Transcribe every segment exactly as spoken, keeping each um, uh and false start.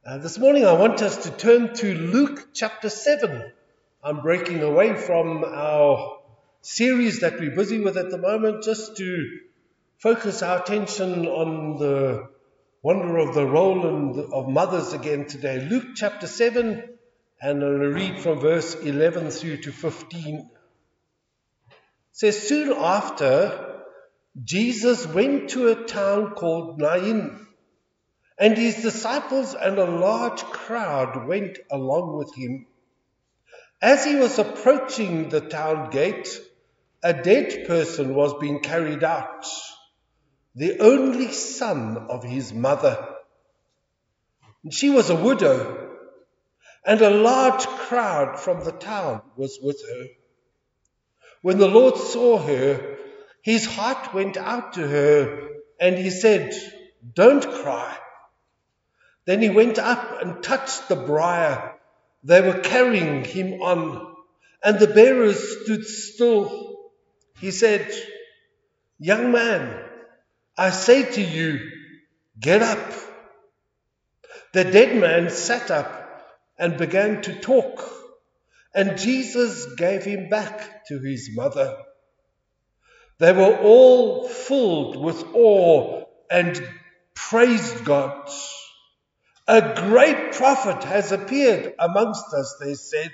Uh, this morning I want us to turn to Luke chapter seven. I'm breaking away from our series that we're busy with at the moment just to focus our attention on the wonder of the role and of mothers again today. Luke chapter seven, and I'll read from verse eleven through to fifteen. It says, soon after, Jesus went to a town called Nain, and his disciples and a large crowd went along with him. As he was approaching the town gate, a dead person was being carried out, the only son of his mother. And she was a widow, and a large crowd from the town was with her. When the Lord saw her, his heart went out to her, and he said, "Don't cry." Then he went up and touched the briar they were carrying him on, and the bearers stood still. He said, "Young man, I say to you, get up." The dead man sat up and began to talk, and Jesus gave him back to his mother. They were all filled with awe and praised God. "A great prophet has appeared amongst us," they said.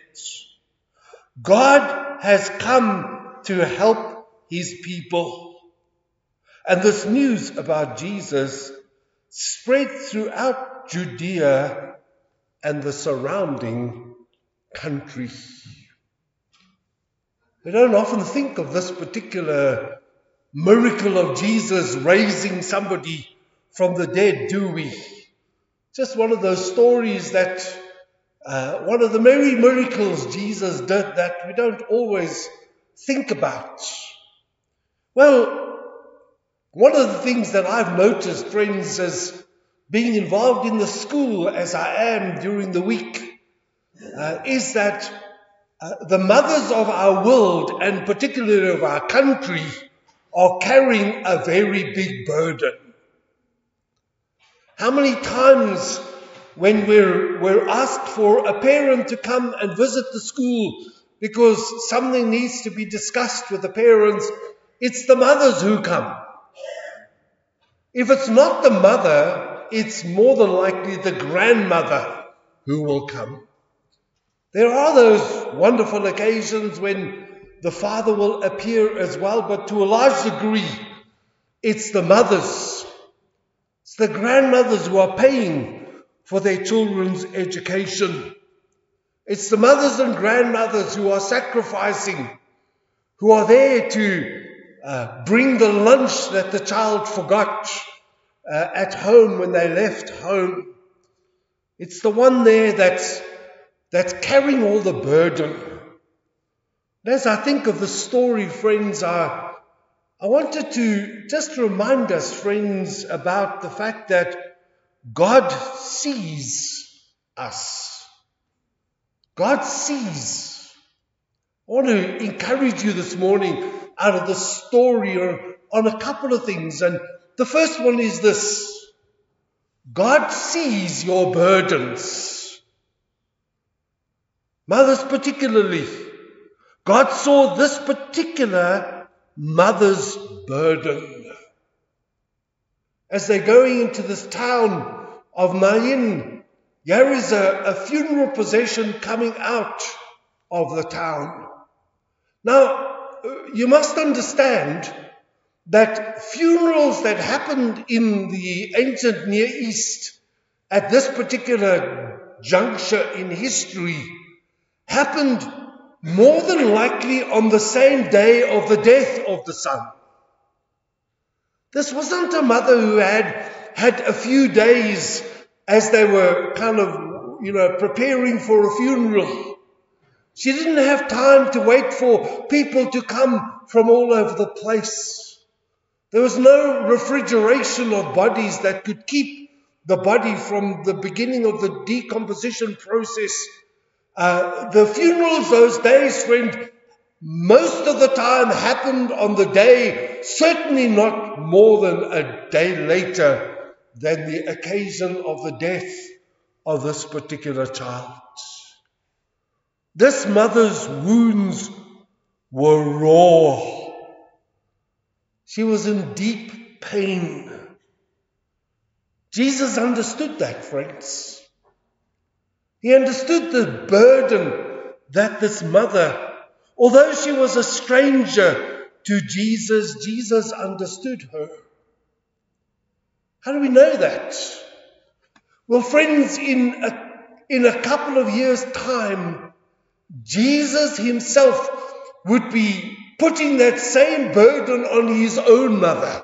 "God has come to help his people." And this news about Jesus spread throughout Judea and the surrounding country. We don't often think of this particular miracle of Jesus raising somebody from the dead, do we? Just one of those stories that, uh, one of the many miracles Jesus did that we don't always think about. Well, one of the things that I've noticed, friends, as being involved in the school as I am during the week, uh, is that uh, the mothers of our world, and particularly of our country, are carrying a very big burden. How many times when we're, we're asked for a parent to come and visit the school because something needs to be discussed with the parents, it's the mothers who come. If it's not the mother, it's more than likely the grandmother who will come. There are those wonderful occasions when the father will appear as well, but to a large degree, it's the mothers. It's the grandmothers who are paying for their children's education. It's the mothers and grandmothers who are sacrificing, who are there to uh, bring the lunch that the child forgot uh, at home when they left home. It's the one there that's, that's carrying all the burden. And as I think of the story, friends, I I wanted to just remind us, friends, about the fact that God sees us. God sees. I want to encourage you this morning out of the story on, on a couple of things. And the first one is this: God sees your burdens. Mothers particularly. God saw this particular mother's burden. As they're going into this town of Nain, here is a, a funeral procession coming out of the town. Now, you must understand that funerals that happened in the ancient Near East at this particular juncture in history happened more than likely on the same day of the death of the son. This wasn't a mother who had had a few days as they were kind of, you know, preparing for a funeral. She didn't have time to wait for people to come from all over the place. There was no refrigeration of bodies that could keep the body from the beginning of the decomposition process. Uh, the funerals those days, friend, most of the time happened on the day, certainly not more than a day later than the occasion of the death of this particular child. This mother's wounds were raw. She was in deep pain. Jesus understood that, friends. He understood the burden that this mother, although she was a stranger to Jesus, Jesus understood her. How do we know that? Well, friends, in a, in a couple of years' time, Jesus himself would be putting that same burden on his own mother.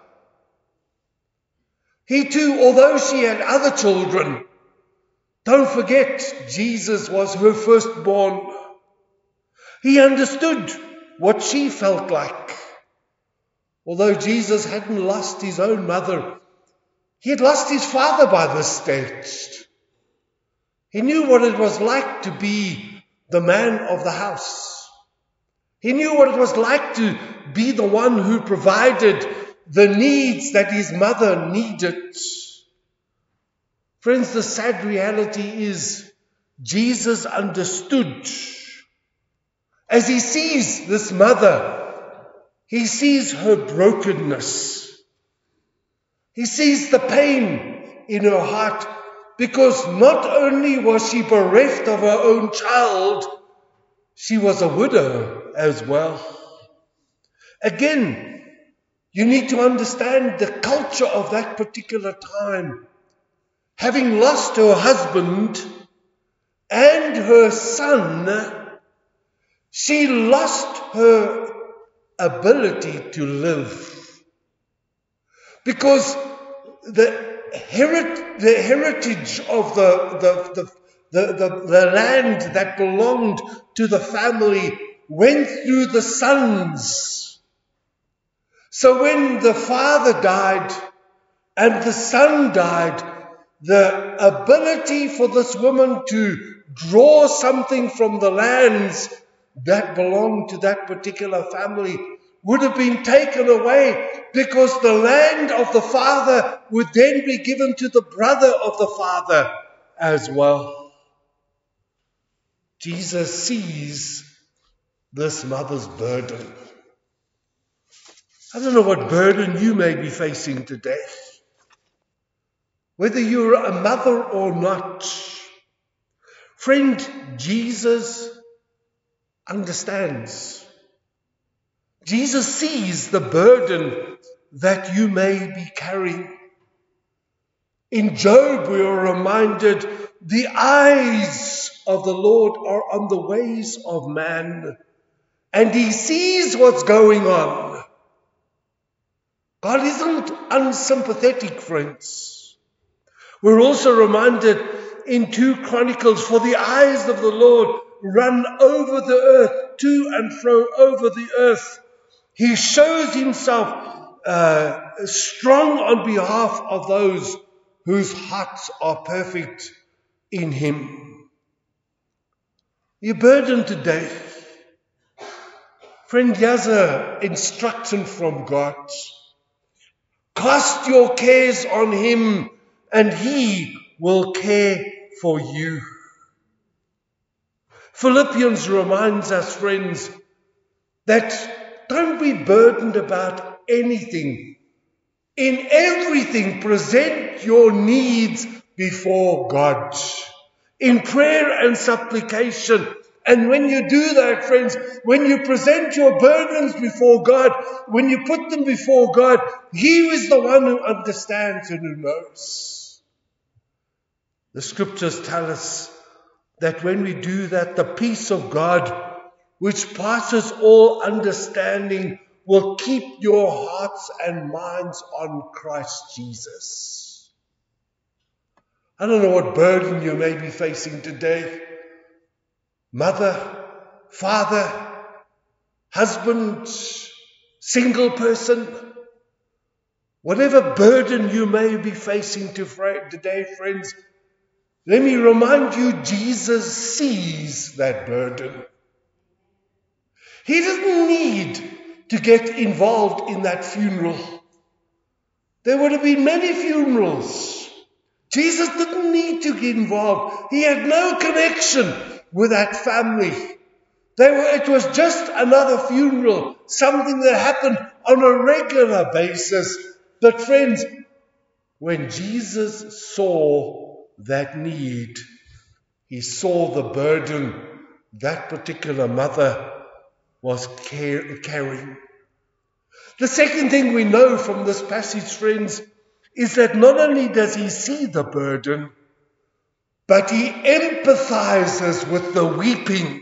He too, although she had other children, don't forget, Jesus was her firstborn. He understood what she felt like. Although Jesus hadn't lost his own mother, he had lost his father by this stage. He knew what it was like to be the man of the house. He knew what it was like to be the one who provided the needs that his mother needed. Friends, the sad reality is Jesus understood. As he sees this mother, he sees her brokenness. He sees the pain in her heart, because not only was she bereft of her own child, she was a widow as well. Again, you need to understand the culture of that particular time. Having lost her husband and her son, she lost her ability to live. Because the Herit- the heritage of the, the, the, the, the, the land that belonged to the family went through the sons. So when the father died and the son died, the ability for this woman to draw something from the lands that belonged to that particular family would have been taken away, because the land of the father would then be given to the brother of the father as well. Jesus sees this mother's burden. I don't know what burden you may be facing today. Whether you're a mother or not, friend, Jesus understands. Jesus sees the burden that you may be carrying. In Job, we are reminded, the eyes of the Lord are on the ways of man, and he sees what's going on. God isn't unsympathetic, friends. We're also reminded in two Chronicles, for the eyes of the Lord run over the earth, to and fro over the earth. He shows himself uh, strong on behalf of those whose hearts are perfect in him. You're burdened today. Friend, here's an instruction from God. Cast your cares on him, and he will care for you. Philippians reminds us, friends, that don't be burdened about anything. In everything, present your needs before God in prayer and supplication. And when you do that, friends, when you present your burdens before God, when you put them before God, he is the one who understands and who knows. The scriptures tell us that when we do that, the peace of God, which passes all understanding, will keep your hearts and minds on Christ Jesus. I don't know what burden you may be facing today. Mother, father, husband, single person, whatever burden you may be facing today, friends, let me remind you, Jesus sees that burden. He doesn't need to get involved in that funeral. There would have been many funerals. Jesus didn't need to get involved. He had no connection with that family. They were, it was just another funeral, something that happened on a regular basis. But friends, when Jesus saw that need, he saw the burden that particular mother was car- carrying. The second thing we know from this passage, friends, is that not only does he see the burden, but he empathizes with the weeping.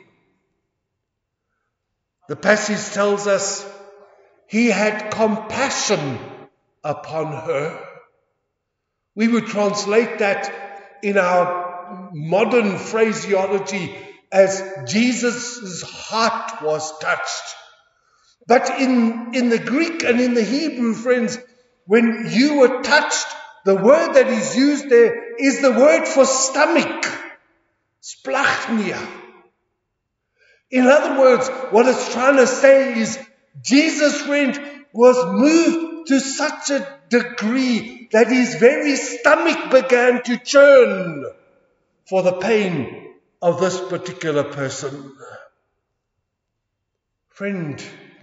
The passage tells us he had compassion upon her. We would translate that in our modern phraseology as Jesus' heart was touched. But in, in the Greek and in the Hebrew, friends, when you were touched, the word that is used there is the word for stomach, splachnia. In other words, what it's trying to say is Jesus, friend, was moved to such a degree that his very stomach began to churn for the pain of this particular person. Friend,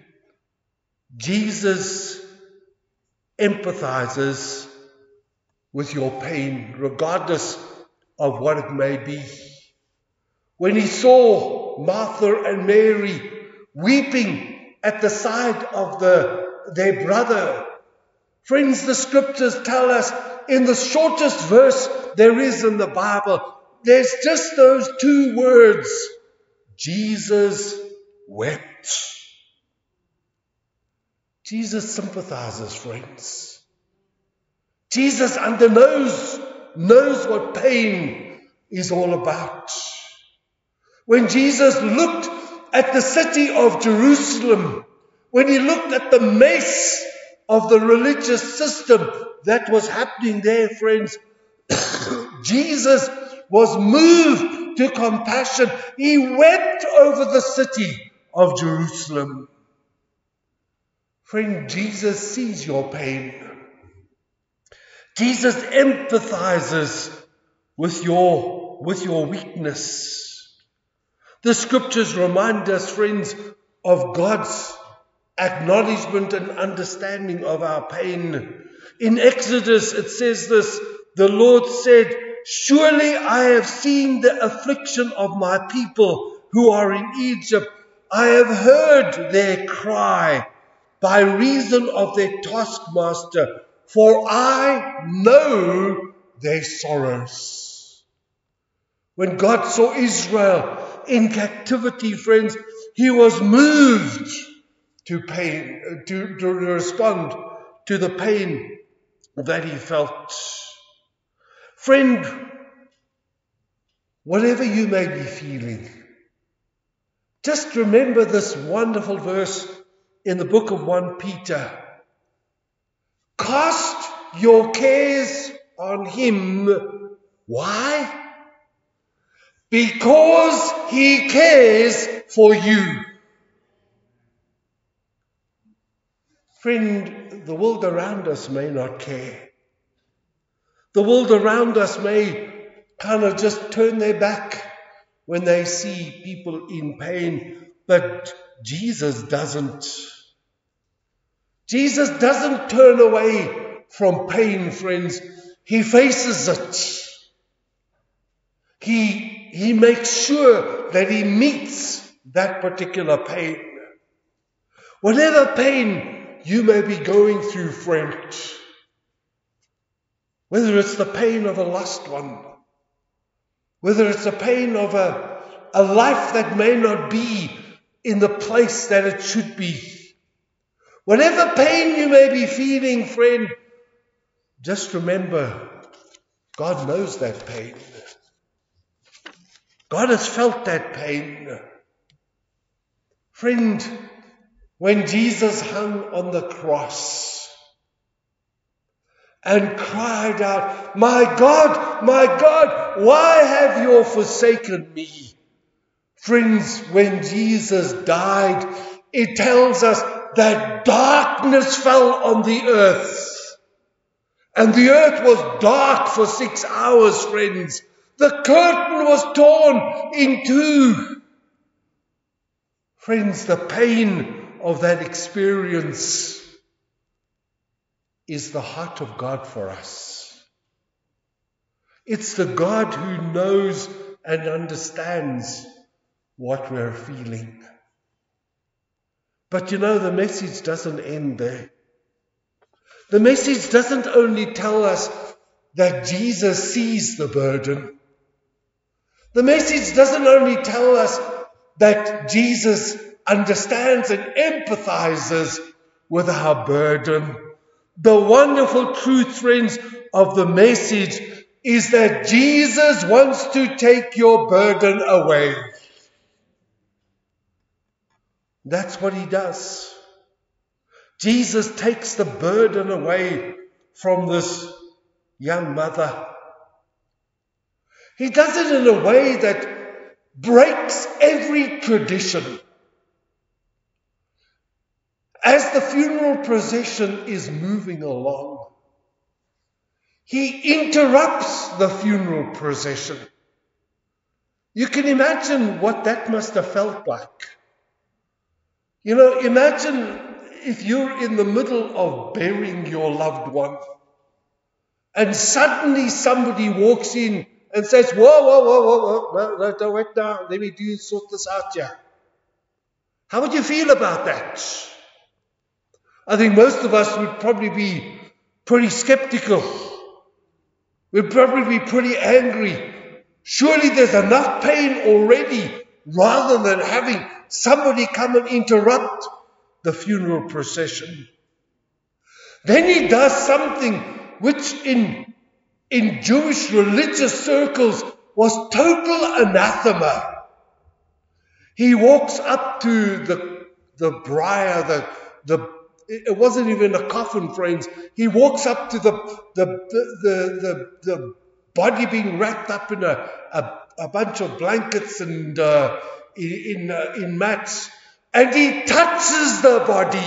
Jesus empathizes with your pain, regardless of what it may be. When he saw Martha and Mary weeping at the side of the, their brother, friends, the scriptures tell us in the shortest verse there is in the Bible, there's just those two words, Jesus wept. Jesus sympathizes, friends. Jesus under knows, knows what pain is all about. When Jesus looked at the city of Jerusalem, when he looked at the mess of the religious system that was happening there, friends, Jesus was moved to compassion. He wept over the city of Jerusalem. Friend, Jesus sees your pain. Jesus empathizes with your, with your weakness. The scriptures remind us, friends, of God's acknowledgement and understanding of our pain. In Exodus, it says this, the Lord said, surely I have seen the affliction of my people who are in Egypt. I have heard their cry by reason of their taskmaster, for I know their sorrows. When God saw Israel in captivity, friends, he was moved to pain, to, to respond to the pain that he felt. Friend, whatever you may be feeling, just remember this wonderful verse in the book of First Peter. Cast your cares on him. Why? Because he cares for you. Friend, the world around us may not care. The world around us may kind of just turn their back when they see people in pain, but Jesus doesn't. Jesus doesn't turn away from pain, friends. He faces it. He, he makes sure that he meets that particular pain. Whatever pain you may be going through, friend, whether it's the pain of a lost one, whether it's the pain of a, a life that may not be in the place that it should be, whatever pain you may be feeling, friend, just remember, God knows that pain. God has felt that pain. Friend, when Jesus hung on the cross and cried out, my God, my God, why have you forsaken me? Friends, when Jesus died, it tells us that darkness fell on the earth. And the earth was dark for six hours, friends. The curtain was torn in two. Friends, the pain of that experience is the heart of God for us. It's the God who knows and understands what we're feeling. But you know, the message doesn't end there. The message doesn't only tell us that Jesus sees the burden. The message doesn't only tell us that Jesus understands and empathizes with our burden. The wonderful truth, friends, of the message is that Jesus wants to take your burden away. That's what he does. Jesus takes the burden away from this young mother. He does it in a way that breaks every tradition. As the funeral procession is moving along, he interrupts the funeral procession. You can imagine what that must have felt like. You know, imagine if you're in the middle of burying your loved one and suddenly somebody walks in and says, whoa, whoa, whoa, whoa, whoa, no, no, don't wait now, let me do sort this out here. How would you feel about that? I think most of us would probably be pretty skeptical. We'd probably be pretty angry. Surely there's enough pain already, rather than having somebody come and interrupt the funeral procession. Then he does something which in, in Jewish religious circles was total anathema. He walks up to the, the briar, the, the, it wasn't even a coffin, friends. He walks up to the, the, the, the, the, the body being wrapped up in a, a, a bunch of blankets and uh, in, in, uh, in mats. And he touches the body.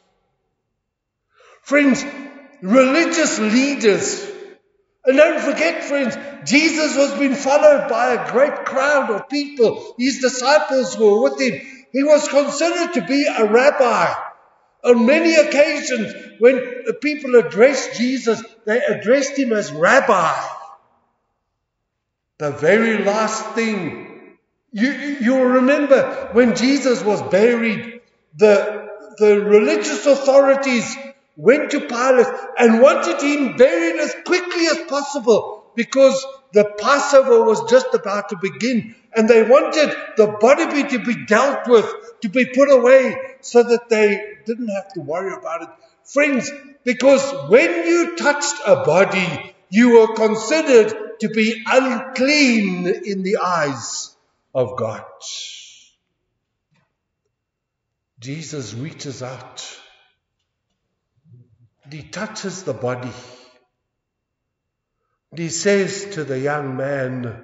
Friends, religious leaders, and don't forget, friends, Jesus was being followed by a great crowd of people. His disciples were with him. He was considered to be a rabbi. On many occasions, when people addressed Jesus, they addressed him as rabbi. The very last thing, you, you'll remember when Jesus was buried, the, the religious authorities went to Pilate and wanted him buried as quickly as possible because the Passover was just about to begin and they wanted the body to be dealt with, to be put away so that they didn't have to worry about it. Friends, because when you touched a body, you were considered to be unclean in the eyes of God. Jesus reaches out. He touches the body. He says to the young man,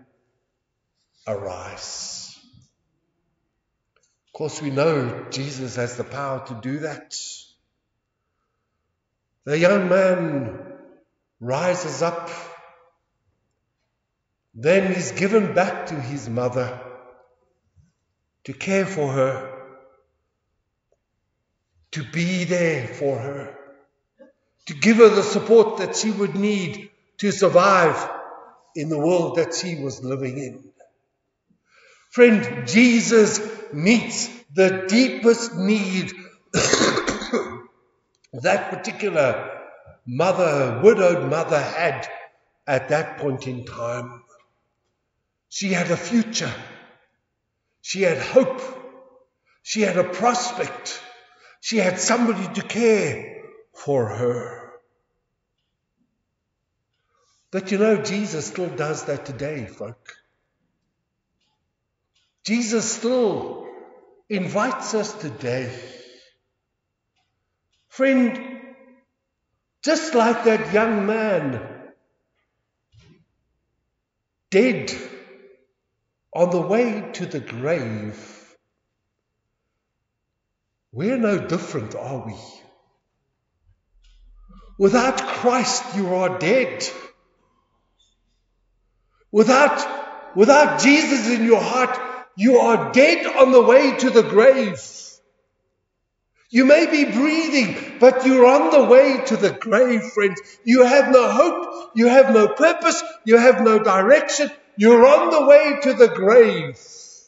arise. Of course, we know Jesus has the power to do that. The young man rises up. Then he's given back to his mother to care for her, to be there for her, to give her the support that she would need to survive in the world that she was living in. Friend, Jesus meets the deepest need that particular mother, widowed mother, had at that point in time. She had a future. She had hope. She had a prospect. She had somebody to care for her. But you know, Jesus still does that today, folk. Jesus still invites us today. Friend, just like that young man, dead on the way to the grave, we're no different, are we? Without Christ, you are dead. Without, without Jesus in your heart, you are dead on the way to the grave. You may be breathing, but you're on the way to the grave, friends. You have no hope, you have no purpose, you have no direction. You're on the way to the grave.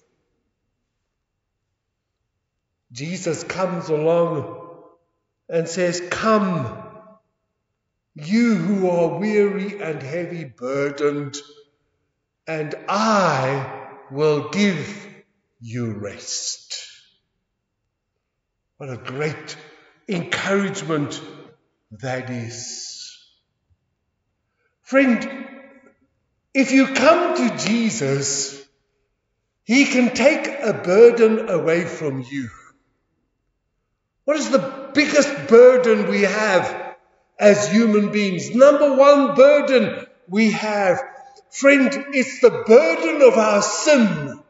Jesus comes along and says, "Come, you who are weary and heavy burdened, and I will give you rest." What a great encouragement that is. Friend, if you come to Jesus, He can take a burden away from you. What is the biggest burden we have as human beings? Number one burden we have, friend, it's the burden of our sin.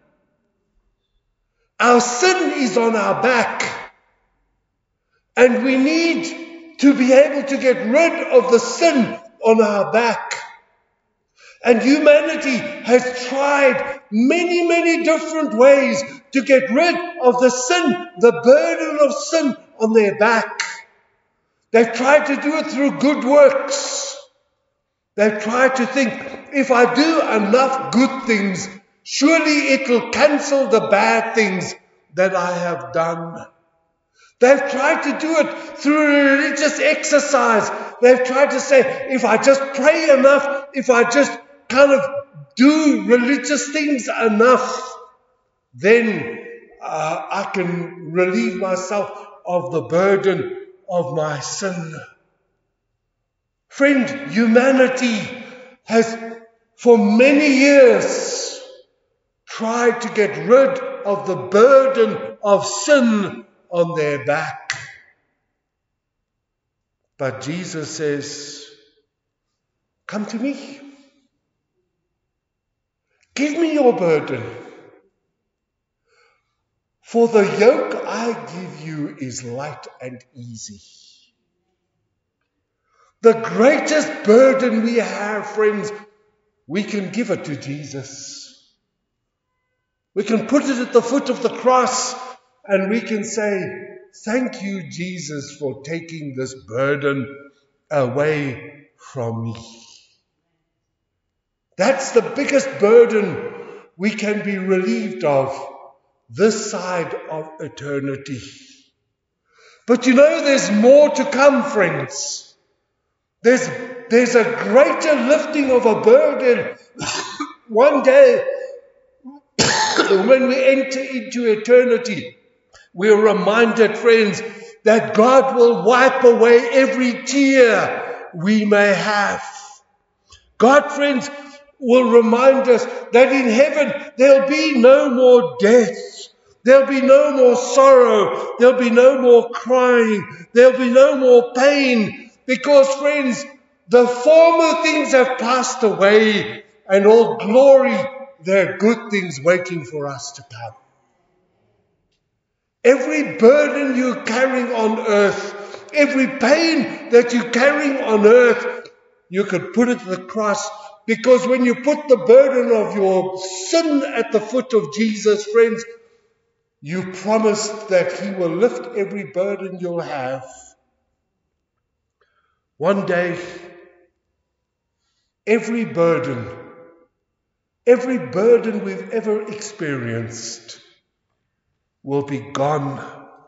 Our sin is on our back. And we need to be able to get rid of the sin on our back. And humanity has tried many, many different ways to get rid of the sin, the burden of sin on their back. They've tried to do it through good works. They've tried to think, if I do enough good things, surely it will cancel the bad things that I have done. They've tried to do it through religious exercise. They've tried to say, if I just pray enough, if I just kind of do religious things enough, then uh, I can relieve myself of the burden of my sin. Friend, humanity has for many years tried to get rid of the burden of sin on their back. But Jesus says, "Come to me. Give me your burden. For the yoke I give you is light and easy." The greatest burden we have, friends, we can give it to Jesus. We can put it at the foot of the cross and we can say, "Thank you, Jesus, for taking this burden away from me." That's the biggest burden we can be relieved of this side of eternity. But you know, there's more to come, friends. There's, there's a greater lifting of a burden one day when we enter into eternity. We're reminded, friends, that God will wipe away every tear we may have. God, friends, will remind us that in heaven there'll be no more death. There'll be no more sorrow. There'll be no more crying. There'll be no more pain. Because, friends, the former things have passed away, and all glory, there are good things waiting for us to come. Every burden you're carrying on earth, every pain that you're carrying on earth, you could put it to the cross. Because when you put the burden of your sin at the foot of Jesus, friends, you promised that He will lift every burden you'll have. One day, every burden, every burden we've ever experienced will be gone.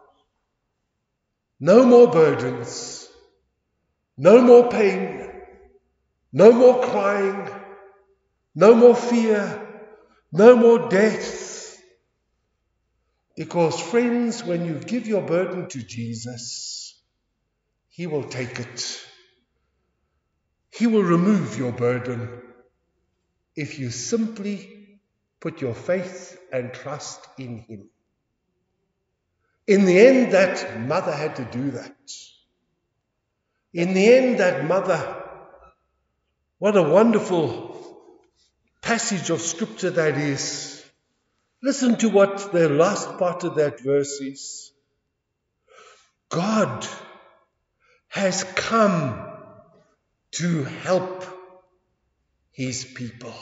No more burdens, no more pain, no more crying, no more fear, no more death. Because, friends, when you give your burden to Jesus, He will take it. He will remove your burden if you simply put your faith and trust in Him. In the end, that mother had to do that. In the end, that mother, what a wonderful passage of scripture that is. Listen to what the last part of that verse is. God has come to help his people.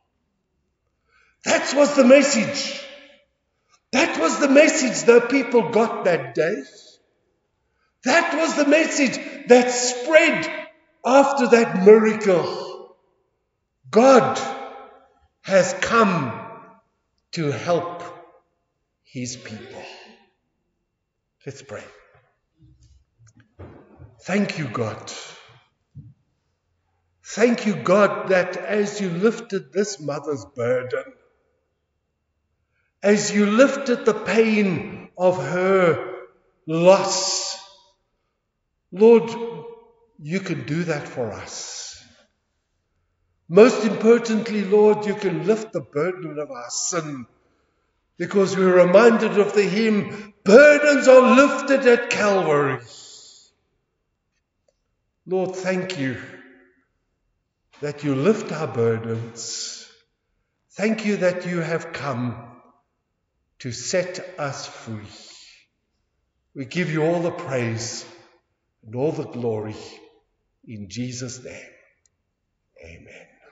That was the message. That was the message the people got that day. That was the message that spread after that miracle. God has come to help his people. Let's pray. Thank you, God. Thank you, God, that as you lifted this mother's burden, as you lifted the pain of her loss, Lord, you can do that for us. Most importantly, Lord, you can lift the burden of our sin, because we're reminded of the hymn, burdens are lifted at Calvary. Lord, thank you that you lift our burdens. Thank you that you have come to set us free. We give you all the praise and all the glory in Jesus' name. Amen.